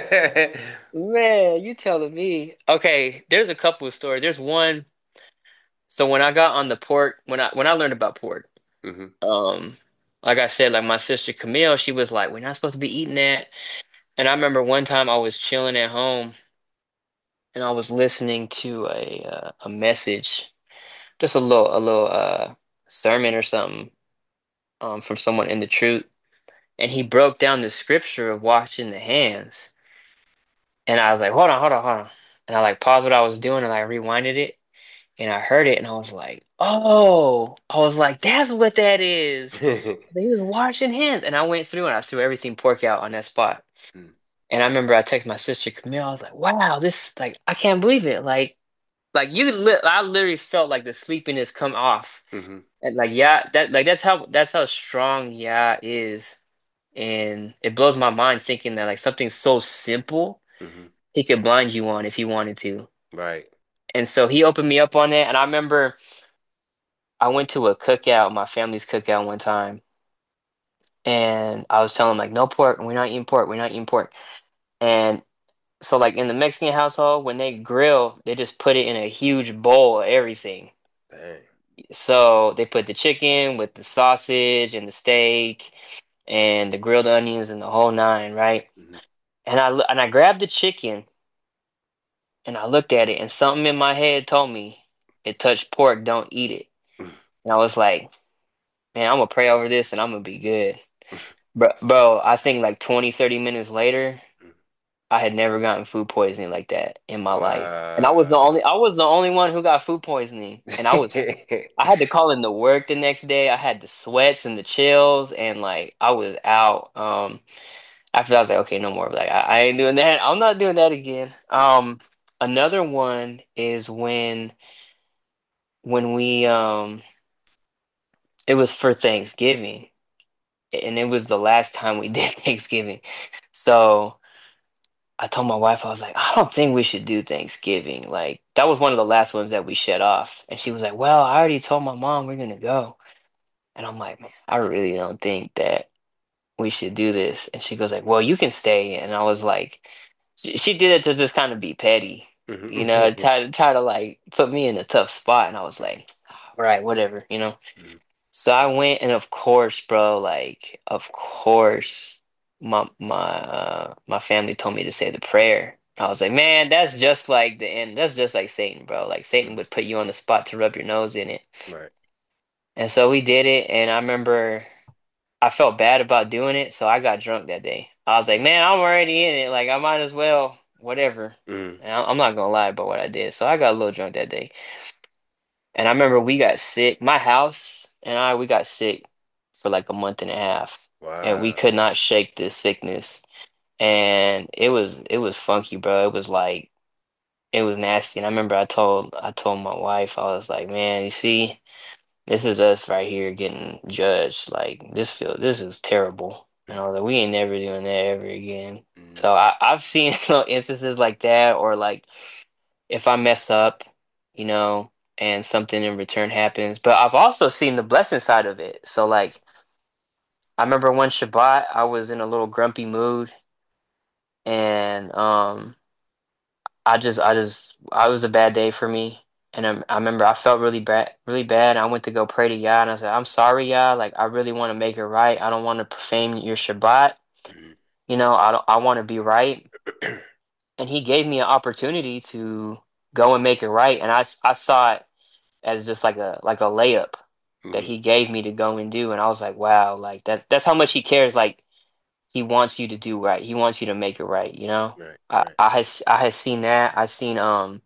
Man, you telling me. Okay, there's a couple of stories. There's one. So when I got on the port, when I when I learned about port, hmm. um, like I said, like my sister Camille, she was like, "We're not supposed to be eating that." And I remember one time I was chilling at home and I was listening to a uh, a message, just a little a little uh sermon or something, um, from someone in the truth, and he broke down the scripture of washing the hands, and I was like, "Hold on, hold on, hold on," and I like paused what I was doing and I rewinded it. And I heard it and I was like, oh, I was like, that's what that is. He was washing hands. And I went through and I threw everything pork out on that spot. And I remember I texted my sister Camille. I was like, wow, this like I can't believe it. Like like you li I literally felt like the sleepiness come off. Hmm. And like yeah, that like that's how that's how strong yeah is. And it blows my mind thinking that like something so simple Hmm. he could blind you on if he wanted to. Right. And so he opened me up on that. And I remember I went to a cookout, my family's cookout one time, and I was telling them like, no pork, we're not eating pork, we're not eating pork. And so like in the Mexican household, when they grill, they just put it in a huge bowl of everything. Dang. So they put the chicken with the sausage and the steak and the grilled onions and the whole nine, right? Hmm. And I and I grabbed the chicken and I looked at it and something in my head told me it touched pork, don't eat it. And I was like, man, I'm gonna pray over this and I'm gonna be good. Bro, bro, I think like twenty, thirty minutes later, I had never gotten food poisoning like that in my life. And I was the only Wow. I was the only one who got food poisoning. And I was I had to call in to work the next day. I had the sweats and the chills and like I was out. Um after that I was like, okay, no more. Like I, I ain't doing that. I'm not doing that again. Um another one is when when we um it was for Thanksgiving and it was the last time we did Thanksgiving. So I told my wife, I was like, I don't think we should do Thanksgiving. Like, that was one of the last ones that we shut off. And she was like, well, I already told my mom we're gonna go. And I'm like, man, I really don't think that we should do this. And she goes like, well, you can stay. And I was like, she, she did it to just kind of be petty, you know, Mhm. try to try to like put me in a tough spot. And I was like, all right, whatever, you know. Mhm. So I went, and of course, bro, like, of course, my my uh my family told me to say the prayer. I was like, man, that's just like the end. That's just like Satan, bro. Like Satan Mhm. would put you on the spot to rub your nose in it. Right. And so we did it, and I remember I felt bad about doing it, so I got drunk that day. I was like, man, I'm already in it. Like I might as well, whatever. Mhm. And I- I'm not gonna lie about what I did. So I got a little drunk that day. And I remember we got sick. My house and I, we got sick for like a month and a half, and we Wow. could not shake this sickness. And it was it was funky, bro. It was like it was nasty. And I remember I told I told my wife, I was like, man, you see, this is us right here getting judged. Like this feel this is terrible. And I was like, we ain't never doing that ever again. Mhm. So I, I've seen little instances like that, or like if I mess up, you know, and something in return happens. But I've also seen the blessing side of it. So like I remember one Shabbat, I was in a little grumpy mood, and um I just I just I was a bad day for me. And I, I remember I felt really bad, really bad. I went to go pray to Yah, and I said, "I'm sorry, Yah. Like I really want to make it right. I don't want to profane your Shabbat. Mhm. You know, I don't. I want to be right." And He gave me an opportunity to go and make it right. And I s- I saw it as just like a like a layup that Mhm. he gave me to go and do. And I was like, wow, like that's that's how much he cares. Like he wants you to do right. He wants you to make it right, you know? Right. I Right. I has I had seen that. I seen um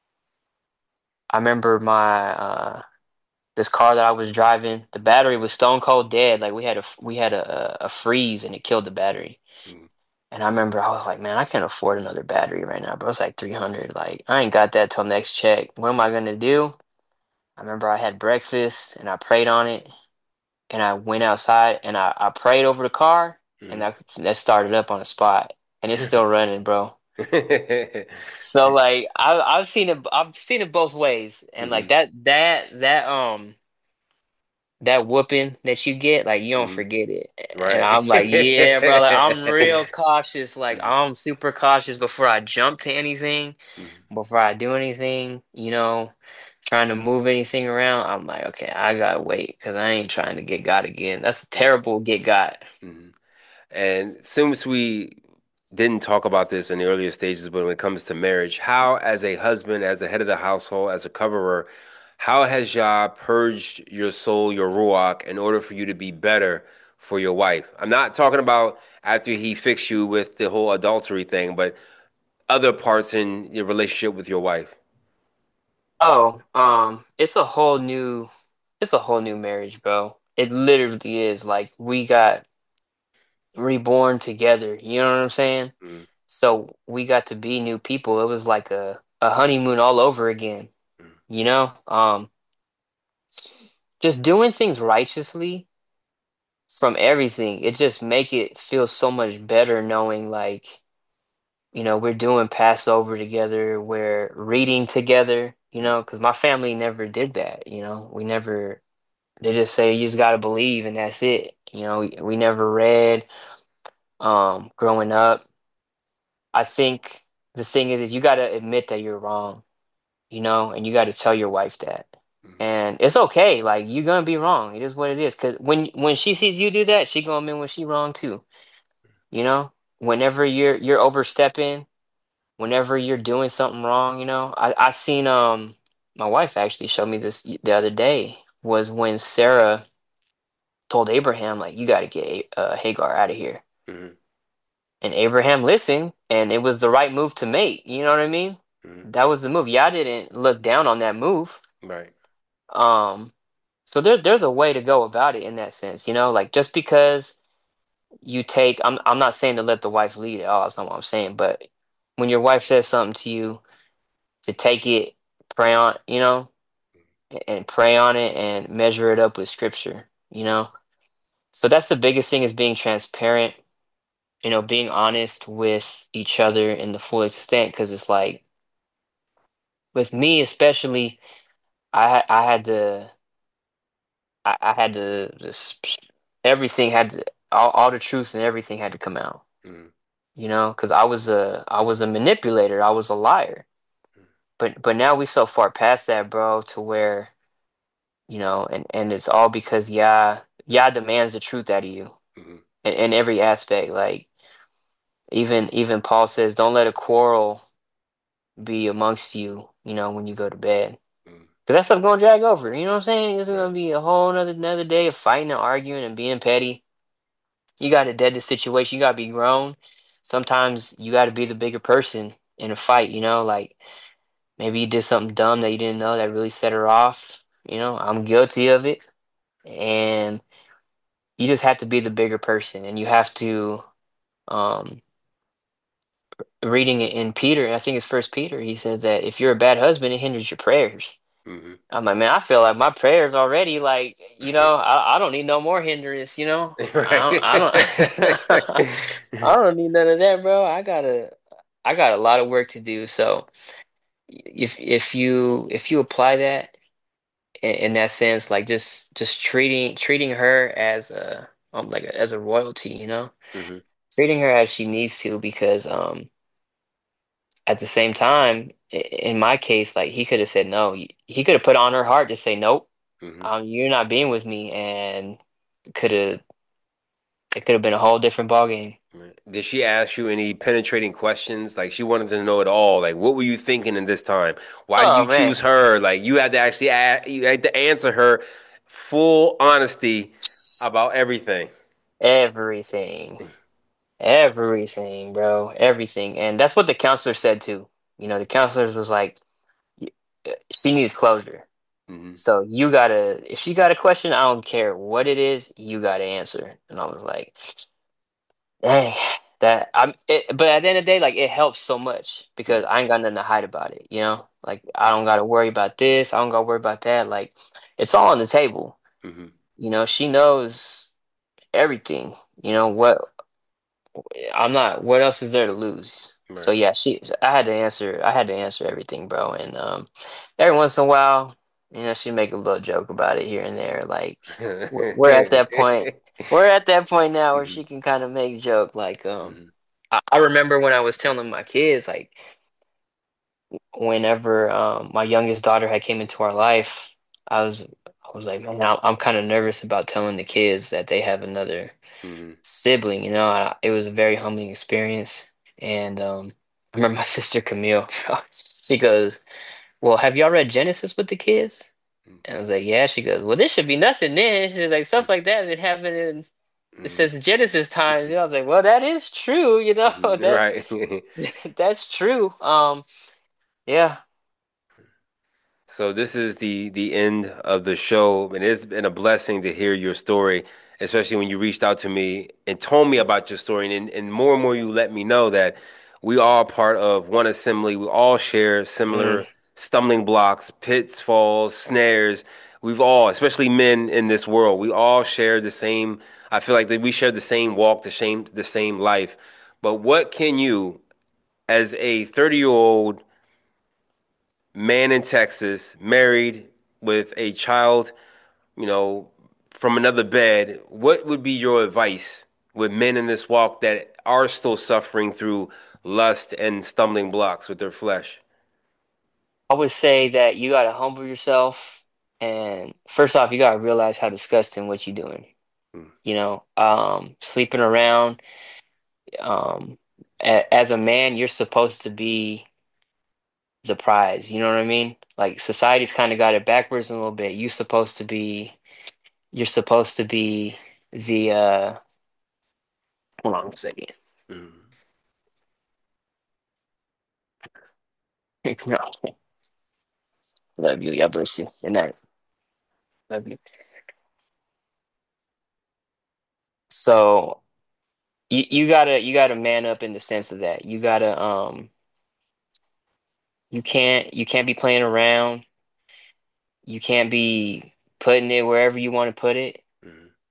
I remember my uh this car that I was driving, the battery was stone cold dead. Like we had a we had a a freeze, and it killed the battery. Mhm. And I remember I was like, man, I can't afford another battery right now, bro. It's like three hundred. Like I ain't got that till next check. What am I gonna do? I remember I had breakfast and I prayed on it, and I went outside and I, I prayed over the car, and Mhm. that that started up on the spot, and it's still running, bro. So Mhm. like I I've seen it I've seen it both ways, and like Mhm. that that that um that whooping that you get, like you don't Mhm. forget it. And Right. I'm like, yeah, bro, like I'm real cautious. Like Mhm. I'm super cautious before I jump to anything, Mhm. before I do anything, you know, trying to move anything around. I'm like, okay, I gotta wait because I ain't trying to get got again. That's a Mhm. terrible get got. Mhm. And since we didn't talk about this in the earlier stages, but when it comes to marriage, how, as a husband, as a head of the household, as a coverer, how has Yah purged your soul, your ruach, in order for you to be better for your wife? I'm not talking about after he fixed you with the whole adultery thing, but other parts in your relationship with your wife. Oh, um, it's a whole new, it's a whole new marriage, bro. It literally is. Like we got reborn together. You know what I'm saying? Mm, So we got to be new people. It was like a, a honeymoon all over again, mm, you know? Um, just doing things righteously from everything. It just make it feel so much better knowing like, you know, we're doing Passover together, we're reading together, you mm, know, because my family never did that, you know. We never they just say you just gotta believe and that's it. You know, we, we never read um growing up. I think the thing is, is you gotta admit that you're wrong, you know, and you gotta tell your wife that. mm, And it's okay, like you're gonna be wrong. It is what it is. Cause when when she sees you do that, she gonna admit when she wrong too. You know? Whenever you're you're overstepping, whenever you're doing something wrong, you know. I, I seen um my wife actually showed me this the other day, was when Sarah told Abraham, like, you gotta get uh, Hagar out of here. mm, And Abraham listened, and it was the right move to make. You know what I mean? mm. That was the move. Y'all didn't look down on that move. Right. Um, so there's there's a way to go about it in that sense, you know, like just because you take, I'm I'm not saying to let the wife lead at all, that's not what I'm saying, but when your wife says something to you, to take it, pray on, you know, a- and pray on it and measure it up with scripture, you know. So that's the biggest thing, is being transparent, you know, being honest with each other in the full extent, because it's like with me especially, I had I had to I, I had to just everything had to all, all the truth and everything had to come out, Mm-hmm. you know, because I was a I was a manipulator, I was a liar. But but now we so far past that, bro, to where, you know, and and it's all because Yah Yah demands the truth out of you Mm-hmm. in, in every aspect. Like even even Paul says, don't let a quarrel be amongst you, you know, when you go to bed. Mm-hmm. Cause that stuff gonna drag over. You know what I'm saying? It's Right. gonna be a whole another another day of fighting and arguing and being petty. You gotta dead the situation. You gotta be grown. Sometimes you gotta be the bigger person in a fight, you know, like maybe you did something dumb that you didn't know that really set her off. You know, I'm guilty of it. And you just have to be the bigger person and you have to um reading it in Peter, I think it's first Peter, he says that if you're a bad husband, it hinders your prayers. Mm-hmm. I'm like, man, I feel like my prayers already like, you know, I, I don't need no more hindrance, you know. I don't I don't I don't need none of that, bro. I gotta I got a lot of work to do. So if if you if you apply that in, in that sense, like just just treating treating her as a um like a, as a royalty, you know, Mm-hmm. treating her as she needs to because um at the same time, i- in my case, like he could have said no. He he could have put on her heart to say nope. Mm-hmm. Um, you're not being with me, and could have it could have been a whole different ball game. Right. Did she ask you any penetrating questions? Like she wanted to know it all. Like, what were you thinking in this time? Why do Oh you man, choose her? Like, you had to actually ask, you had to answer her full honesty about everything. everything, everything, bro, everything, and that's what the counselor said too. You know, the counselors was like, "Y- uh, she needs closure. Hmm. So you gotta, if she got a question, I don't care what it is, you gotta answer." And I was like, dang, that I'm. It, but at the end of the day, like it helps so much because I ain't got nothing to hide about it. You know, like I don't gotta worry about this. I don't gotta worry about that. Like it's all on the table. Hmm. You know, she knows everything. You know what? I'm not. What else is there to lose? So Right. yeah, she. I had to answer. I had to answer everything, bro. And um, every once in a while, you know, she make a little joke about it here and there. Like we're, we're at that point. We're at that point now where Hmm. she can kind of make joke. Like um, Hmm. I, I remember when I was telling my kids, like whenever um my youngest daughter had came into our life, I was I was like, man, I'm, I'm kind of nervous about telling the kids that they have another Hmm. sibling, you know. I, it was a very humbling experience. And um, I remember my sister Camille, she goes, well, have y'all read Genesis with the kids? And I was like, yeah. She goes, well, this should be nothing then. She's like, stuff like that been happening Hmm. since Genesis times. And I was like, well, that is true, you know, that Right. that's true. Um, yeah, So this is the the end of the show, and it's been a blessing to hear your story, especially when you reached out to me and told me about your story, and and more and more you let me know that we are part of one assembly. We all share mm, similar stumbling blocks, pitfalls, snares. We've all, especially men in this world, we all share the same. I feel like that we share the same walk, the same the same life. But what can you, as a thirty year old man in Texas, married with a child, you know, from another bed, what would be your advice with men in this walk that are still suffering through lust and stumbling blocks with their flesh? I would say that you gotta humble yourself, and first off, you gotta realize how disgusting what you're doing. Mm, You know, um, sleeping around. Um, a, as a man, you're supposed to be the prize. You know what I mean? Like society's kind of got it backwards a little bit. You supposed to be. You're supposed to be the. uh Hold on a second. mm, No, love you. God bless you. Good night. Love you. So you you gotta you gotta man up in the sense of that. You gotta um you can't you can't be playing around. You can't be putting it wherever you want to put it. mm,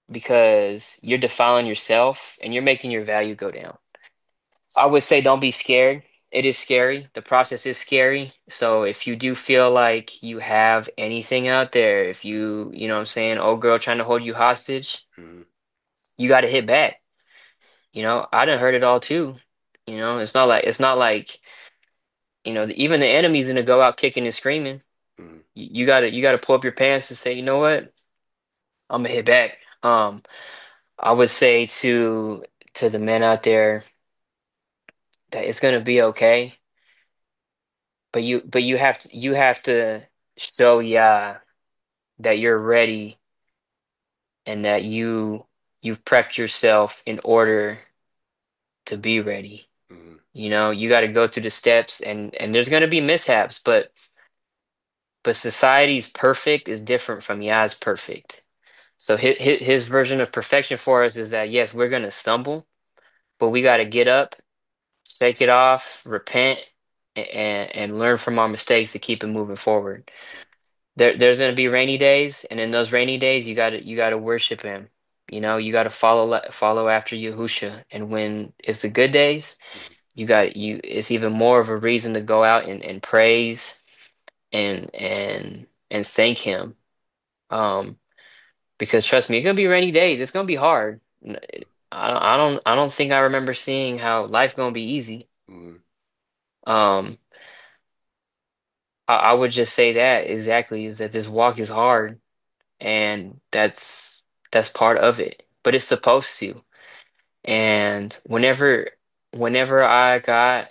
because you're defiling yourself and you're making your value go down. So I would say don't be scared. It is scary. The process is scary. So if you do feel like you have anything out there, if you, you know what I'm saying, old girl trying to hold you hostage, Hmm. you got to hit back. You know, I done heard it all too. You know, it's not like it's not like, you know, even the enemy's gonna go out kicking and screaming. Hmm. You, you gotta you gotta pull up your pants and say, you know what? I'm gonna hit back. Um, I would say to to the men out there that it's gonna be okay, but you but you have to you have to show yeah that you're ready and that you you've prepped yourself in order to be ready. Hmm. You know, you got to go through the steps and and there's gonna be mishaps, but but society's perfect is different from Yah's perfect. So his, his version of perfection for us is that yes, we're gonna stumble, but we got to get up, shake it off, repent, and and learn from our mistakes to keep it moving forward. There, there's gonna be rainy days, and in those rainy days, you gotta you gotta worship Him. You know, you gotta follow follow after Yahusha. And when it's the good days, Hmm. you got you. It's even more of a reason to go out and, and praise and and and thank Him. Um, because trust me, it's gonna be rainy days. It's gonna be hard. N- I don't, I don't, I don't think I remember seeing how life gonna be easy. Hmm. Um, I, I would just say that exactly is that this walk is hard, and that's that's part of it. But it's supposed to. And whenever, whenever I got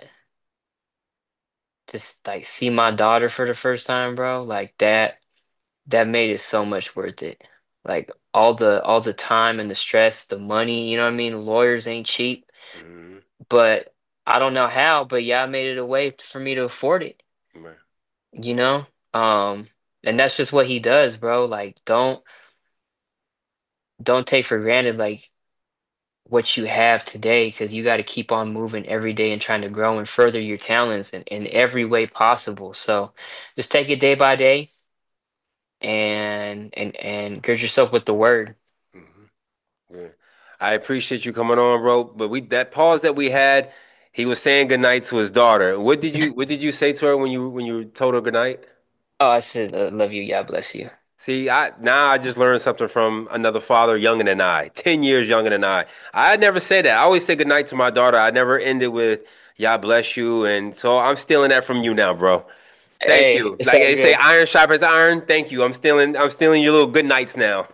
to s- like see my daughter for the first time, bro, like that, that made it so much worth it. Like all the all the time and the stress, the money, you know what I mean? Lawyers ain't cheap. Hmm. But I don't know how, but yeah, I made it a way for me to afford it, Right. you know? Um, and that's just what he does, bro. Like don't don't take for granted like what you have today because you got to keep on moving every day and trying to grow and further your talents in, in every way possible. So just take it day by day and and and gird yourself with the word. Hmm. Yeah. I appreciate you coming on, bro. But we that pause that we had, he was saying goodnight to his daughter. What did you what did you say to her when you when you told her goodnight? Oh, I said, uh, love you. Yeah, bless you. See, I now I just learned something from another father younger than I, ten years younger than I. I never say that. I always say goodnight to my daughter. I never ended with "God bless you," and so I'm stealing that from you now, bro. Thank Hey, you. it's Like all they say, good. iron sharpens iron. Thank you. I'm stealing. I'm stealing your little good nights now.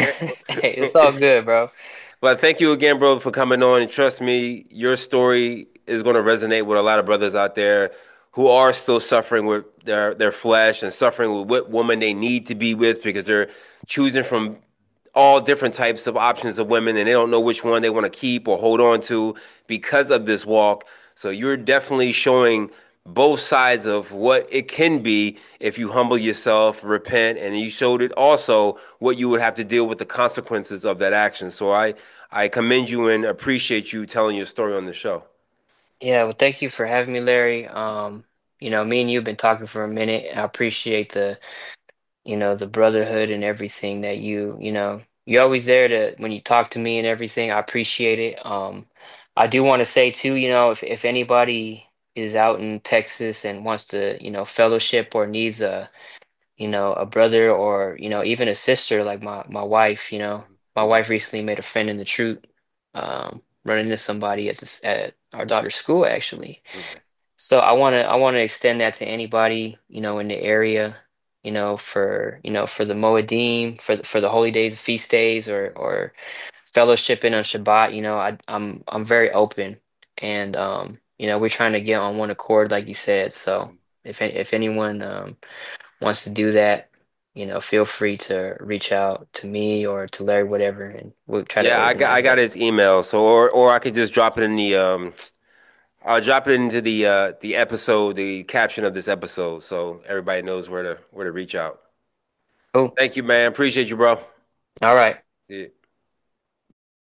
Hey, it's all good, bro. But thank you again, bro, for coming on. And trust me, your story is going to resonate with a lot of brothers out there who are still suffering with their their flesh and suffering with what woman they need to be with because they're choosing from all different types of options of women and they don't know which one they want to keep or hold on to because of this walk. So you're definitely showing both sides of what it can be if you humble yourself, repent, and you showed it also what you would have to deal with the consequences of that action. So I I commend you and appreciate you telling your story on the show. Yeah, well, thank you for having me, Larry. Um, you know, me and you have been talking for a minute. I appreciate the, you know, the brotherhood and everything that you, you know, you're always there to when you talk to me and everything. I appreciate it. Um, I do want to say too, you know, if if anybody is out in Texas and wants to, you know, fellowship or needs a you know, a brother or, you know, even a sister like my my wife, you know. My Mhm. wife recently made a friend in the truth, um, running into somebody at this at our daughter's school actually. Okay. So I wanna I wanna extend that to anybody, you know, in the area, you know, for you know, for the Moedim, for the for the holy days, feast days, or or fellowshipping on Shabbat, you know, I I'm I'm very open and um, you know, we're trying to get on one accord like you said. So if if anyone um wants to do that, you know, feel free to reach out to me or to Larry, whatever, and we'll try to Yeah, I got I organize got that. his email. So or or I could just drop it in the um I'll drop it into the uh the episode, the caption of this episode so everybody knows where to where to reach out. Cool. Thank you, man. Appreciate you, bro. All right. See you.